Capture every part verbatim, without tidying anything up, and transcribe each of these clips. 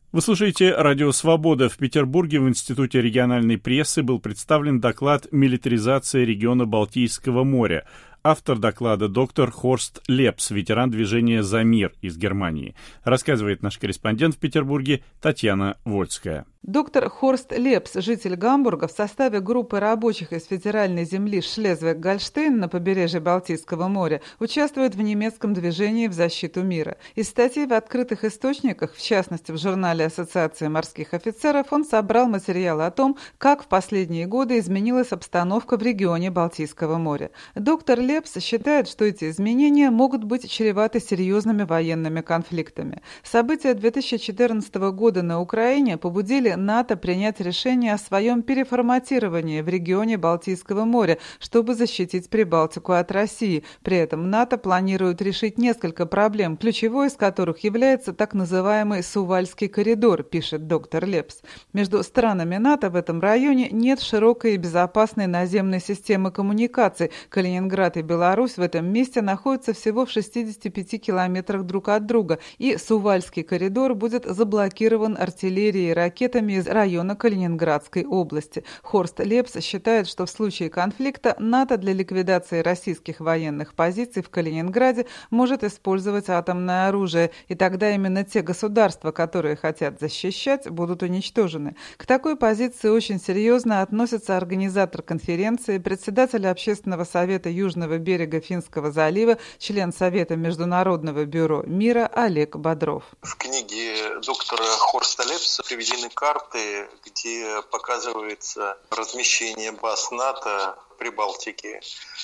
Вы слушаете «Радио Свобода». В Петербурге в Институте региональной прессы был представлен доклад «Милитаризация региона Балтийского моря». Автор доклада доктор Хорст Лепс, ветеран движения «За мир» из Германии. Рассказывает наш корреспондент в Петербурге Татьяна Вольская. Доктор Хорст Лепс, житель Гамбурга, в составе группы рабочих из федеральной земли Шлезвиг-Гольштейн на побережье Балтийского моря, участвует в немецком движении в защиту мира. Из статей в открытых источниках, в частности в журнале Ассоциации морских офицеров, он собрал материалы о том, как в последние годы изменилась обстановка в регионе Балтийского моря. Доктор Лепс считает, что эти изменения могут быть чреваты серьезными военными конфликтами. События две тысячи четырнадцатого года на Украине побудили НАТО принять решение о своем переформатировании в регионе Балтийского моря, чтобы защитить Прибалтику от России. При этом НАТО планирует решить несколько проблем, ключевой из которых является так называемый Сувальский коридор, пишет доктор Лепс. Между странами НАТО в этом районе нет широкой и безопасной наземной системы коммуникаций. Калининград и Беларусь в этом месте находятся всего в шестидесяти пяти километрах друг от друга, и Сувальский коридор будет заблокирован артиллерией и ракетами из района Калининградской области. Хорст Лепс считает, что в случае конфликта НАТО для ликвидации российских военных позиций в Калининграде может использовать атомное оружие, и тогда именно те государства, которые хотят защищать, будут уничтожены. К такой позиции очень серьезно относится организатор конференции, председатель Общественного совета Южного берега Финского залива, член Совета Международного бюро мира Олег Бодров. В книге доктора Хорста Лепса приведены карты, где показывается размещение баз НАТО в Прибалтике.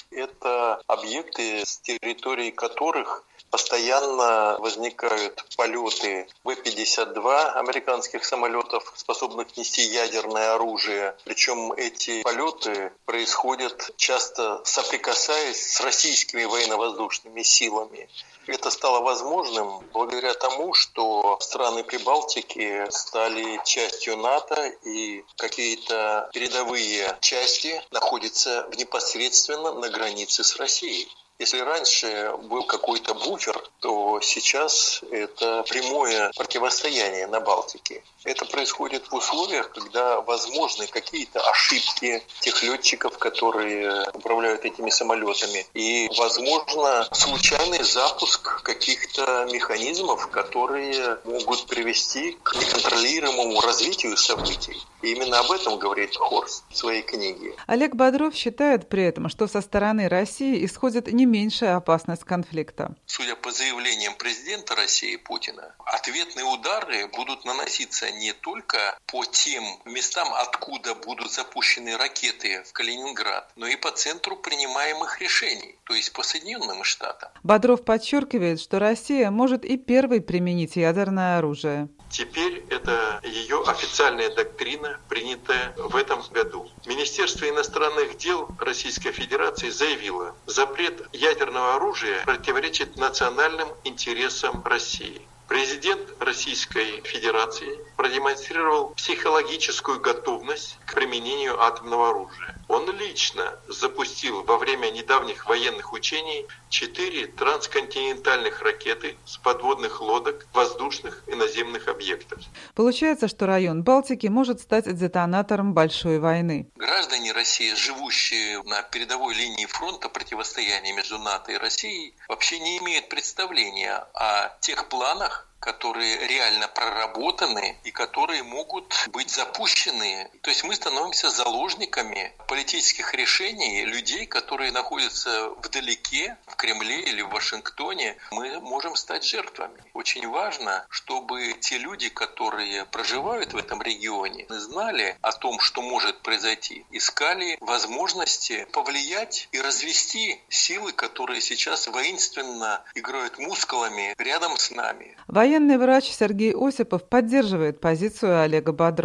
Это объекты, с территории которых постоянно возникают полеты вэ пятьдесят два американских самолетов, способных нести ядерное оружие. Причем эти полеты происходят часто соприкасаясь с российскими военно-воздушными силами. Это стало возможным благодаря тому, что страны Прибалтики стали частью НАТО, и какие-то передовые части находятся непосредственно на границе с Россией. Если раньше был какой-то буфер, то сейчас это прямое противостояние на Балтике. Это происходит в условиях, когда возможны какие-то ошибки тех летчиков, которые управляют этими самолетами. И, возможно, случайный запуск каких-то механизмов, которые могут привести к неконтролируемому развитию событий. И именно об этом говорит Хорст в своей книге. Олег Бодров считает при этом, что со стороны России исходит не меньшая опасность конфликта. Судя по заявлениям президента России Путина, ответные удары будут наноситься не только по тем местам, откуда будут запущены ракеты в Калининград, но и по центру принимаемых решений, то есть по Соединенным Штатам. Бодров подчеркивает, что Россия может и первой применить ядерное оружие. Теперь это ее официальная доктрина, принятая в этом году. Министерство иностранных дел Российской Федерации заявило, запрет ядерного оружия противоречит национальным интересам России. Президент Российской Федерации продемонстрировал психологическую готовность к применению атомного оружия. Он лично запустил во время недавних военных учений четыре трансконтинентальных ракеты с подводных лодок, воздушных и наземных объектов. Получается, что район Балтики может стать детонатором большой войны. Граждане России, живущие на передовой линии фронта противостояния между НАТО и Россией, вообще не имеют представления о тех планах, которые реально проработаны и которые могут быть запущены. То есть мы становимся заложниками политических решений людей, которые находятся вдалеке, в Кремле или в Вашингтоне. Мы можем стать жертвами. Очень важно, чтобы те люди, которые проживают в этом регионе, знали о том, что может произойти, искали возможности повлиять и развести силы, которые сейчас воинственно играют мускулами рядом с нами. Военный врач Сергей Осипов поддерживает позицию Олега Бодрова.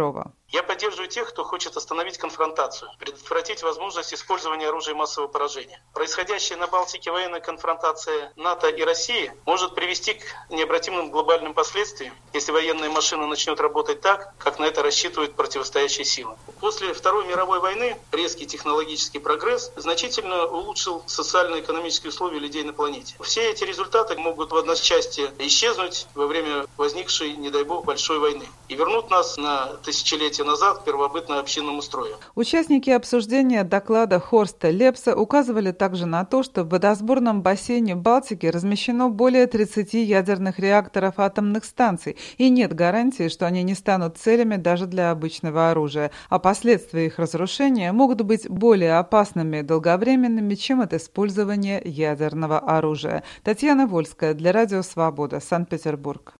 Я поддерживаю тех, кто хочет остановить конфронтацию, предотвратить возможность использования оружия массового поражения. Происходящая на Балтике военная конфронтация НАТО и России может привести к необратимым глобальным последствиям, если военная машина начнет работать так, как на это рассчитывают противостоящие силы. После Второй мировой войны резкий технологический прогресс значительно улучшил социально-экономические условия людей на планете. Все эти результаты могут в одночасье исчезнуть во время возникшей, не дай бог, большой войны и вернут нас на тысячелетия назад к первобытно-общинному строю. Участники обсуждения доклада Хорста Лепса указывали также на то, что в водосборном бассейне Балтики размещено более тридцати ядерных реакторов атомных станций, и нет гарантии, что они не станут целями даже для обычного оружия, а последствия их разрушения могут быть более опасными и долговременными, чем от использования ядерного оружия. Татьяна Вольская для Радио Свобода, Санкт-Петербург.